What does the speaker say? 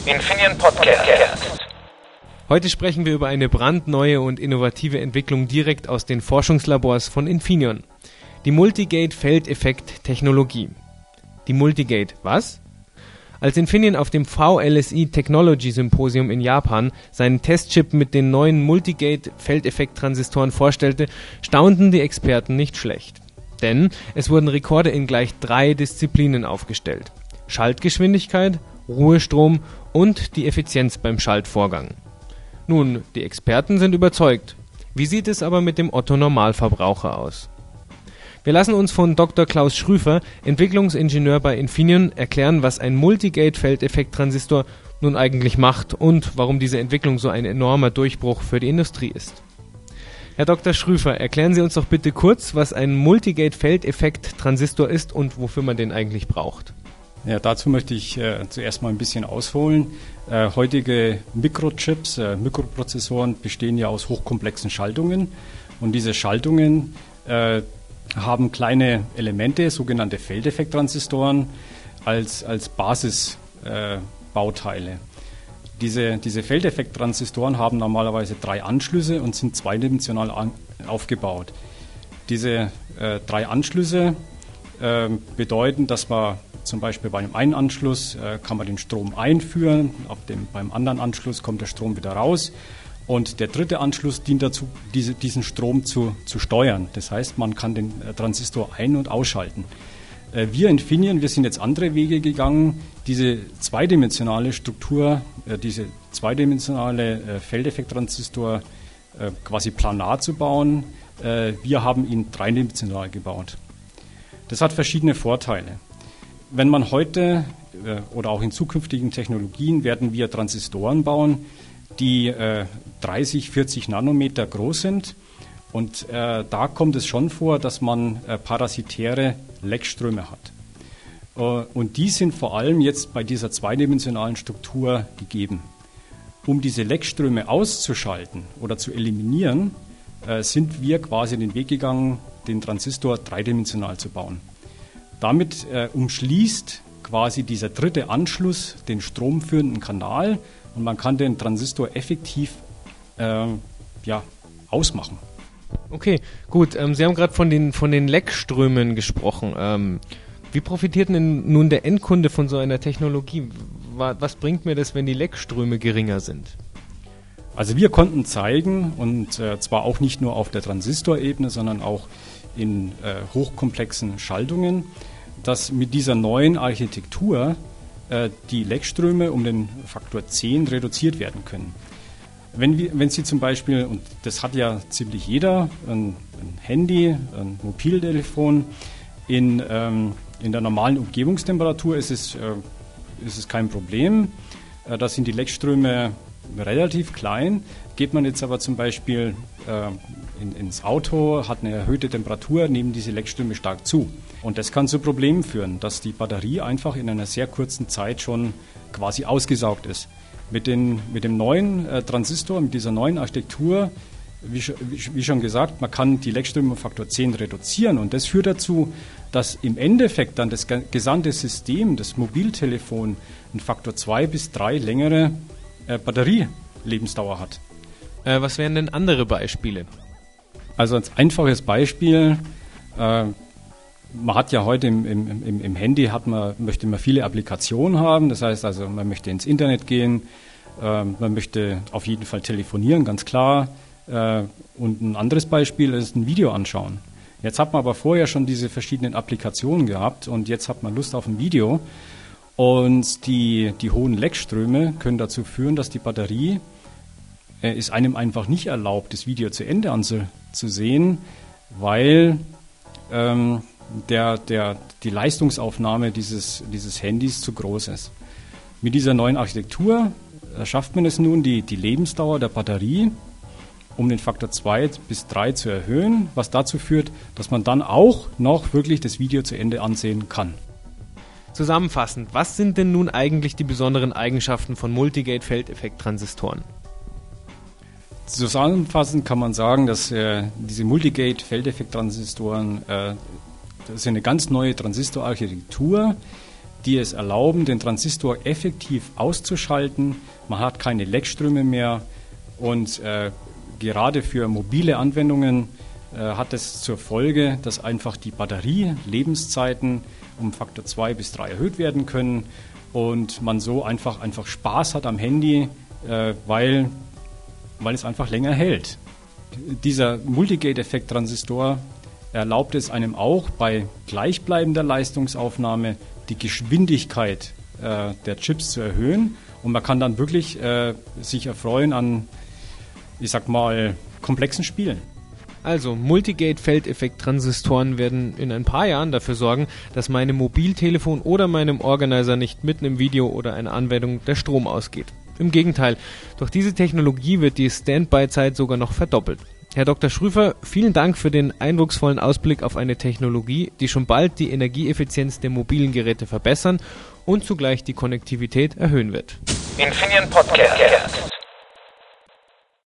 Infineon Podcast. Heute sprechen wir über eine brandneue und innovative Entwicklung direkt aus den Forschungslabors von Infineon. Die Multigate-Feldeffekt-Technologie. Die Multigate was? Als Infineon auf dem VLSI Technology Symposium in Japan seinen Testchip mit den neuen Multigate-Feldeffekt-Transistoren vorstellte, staunten die Experten nicht schlecht. Denn es wurden Rekorde in gleich 3 Disziplinen aufgestellt: Schaltgeschwindigkeit, Ruhestrom und die Effizienz beim Schaltvorgang. Nun, die Experten sind überzeugt. Wie sieht es aber mit dem Otto-Normalverbraucher aus? Wir lassen uns von Dr. Klaus Schrüfer, Entwicklungsingenieur bei Infineon, erklären, was ein Multigate-Feldeffekt-Transistor nun eigentlich macht und warum diese Entwicklung so ein enormer Durchbruch für die Industrie ist. Herr Dr. Schrüfer, erklären Sie uns doch bitte kurz, was ein Multigate-Feldeffekt-Transistor ist und wofür man den eigentlich braucht. Ja, dazu möchte ich zuerst mal ein bisschen ausholen. Heutige Mikrochips, Mikroprozessoren bestehen ja aus hochkomplexen Schaltungen, und diese Schaltungen haben kleine Elemente, sogenannte Feldeffekttransistoren, als Basisbauteile. Diese Feldeffekttransistoren haben normalerweise 3 Anschlüsse und sind zweidimensional aufgebaut. Diese 3 Anschlüsse bedeuten, dass man zum Beispiel bei einem einen Anschluss kann man den Strom einführen, beim anderen Anschluss kommt der Strom wieder raus, und der dritte Anschluss dient dazu, diesen Strom zu steuern. Das heißt, man kann den Transistor ein- und ausschalten. Wir in Infineon, wir sind jetzt andere Wege gegangen, diese zweidimensionale Struktur, diese zweidimensionale Feldeffekttransistor quasi planar zu bauen. Wir haben ihn dreidimensional gebaut. Das hat verschiedene Vorteile. Wenn man heute oder auch in zukünftigen Technologien werden wir Transistoren bauen, die 30, 40 Nanometer groß sind. Und da kommt es schon vor, dass man parasitäre Leckströme hat. Und die sind vor allem jetzt bei dieser zweidimensionalen Struktur gegeben. Um diese Leckströme auszuschalten oder zu eliminieren, sind wir quasi den Weg gegangen, den Transistor dreidimensional zu bauen. Damit umschließt quasi dieser dritte Anschluss den stromführenden Kanal, und man kann den Transistor effektiv ausmachen. Okay, gut. Sie haben gerade von den Leckströmen gesprochen. Wie profitiert denn nun der Endkunde von so einer Technologie? Was bringt mir das, wenn die Leckströme geringer sind? Also wir konnten zeigen, und zwar auch nicht nur auf der Transistorebene, sondern auch in hochkomplexen Schaltungen, dass mit dieser neuen Architektur die Leckströme um den Faktor 10 reduziert werden können. Wenn Sie zum Beispiel, und das hat ja ziemlich jeder, ein Handy, ein Mobiltelefon, in der normalen Umgebungstemperatur ist es kein Problem. Da sind die Leckströme relativ klein. Geht man jetzt aber zum Beispiel ins Auto, hat eine erhöhte Temperatur, nehmen diese Leckströme stark zu. Und das kann zu Problemen führen, dass die Batterie einfach in einer sehr kurzen Zeit schon quasi ausgesaugt ist. Mit dem neuen Transistor, mit dieser neuen Architektur, wie schon gesagt, man kann die Leckströme um Faktor 10 reduzieren, und das führt dazu, dass im Endeffekt dann das gesamte System, das Mobiltelefon, einen Faktor 2 bis 3 längere Batterielebensdauer hat. Was wären denn andere Beispiele? Also als einfaches Beispiel, man hat ja heute im Handy, möchte man viele Applikationen haben. Das heißt also, man möchte ins Internet gehen, man möchte auf jeden Fall telefonieren, ganz klar. Und ein anderes Beispiel ist ein Video anschauen. Jetzt hat man aber vorher schon diese verschiedenen Applikationen gehabt, und jetzt hat man Lust auf ein Video. Und die hohen Leckströme können dazu führen, dass die Batterie es einem einfach nicht erlaubt, das Video zu Ende anzusehen, weil die Leistungsaufnahme dieses Handys zu groß ist. Mit dieser neuen Architektur schafft man es nun, die Lebensdauer der Batterie um den Faktor 2 bis 3 zu erhöhen, was dazu führt, dass man dann auch noch wirklich das Video zu Ende ansehen kann. Zusammenfassend, was sind denn nun eigentlich die besonderen Eigenschaften von Multigate-Feldeffekt-Transistoren? Zusammenfassend kann man sagen, dass diese Multigate-Feldeffekt-Transistoren das ist eine ganz neue Transistorarchitektur, die es erlauben, den Transistor effektiv auszuschalten. Man hat keine Leckströme mehr und gerade für mobile Anwendungen hat es zur Folge, dass einfach die Batterielebenszeiten um Faktor 2 bis 3 erhöht werden können und man so einfach Spaß hat am Handy, weil es einfach länger hält. Dieser Multigate-Effekt-Transistor erlaubt es einem auch bei gleichbleibender Leistungsaufnahme die Geschwindigkeit der Chips zu erhöhen und man kann dann wirklich sich erfreuen an, ich sag mal, komplexen Spielen. Also, Multigate-Feldeffekt-Transistoren werden in ein paar Jahren dafür sorgen, dass meinem Mobiltelefon oder meinem Organizer nicht mitten im Video oder einer Anwendung der Strom ausgeht. Im Gegenteil, durch diese Technologie wird die Standby-Zeit sogar noch verdoppelt. Herr Dr. Schrüfer, vielen Dank für den eindrucksvollen Ausblick auf eine Technologie, die schon bald die Energieeffizienz der mobilen Geräte verbessern und zugleich die Konnektivität erhöhen wird. Infineon Podcast.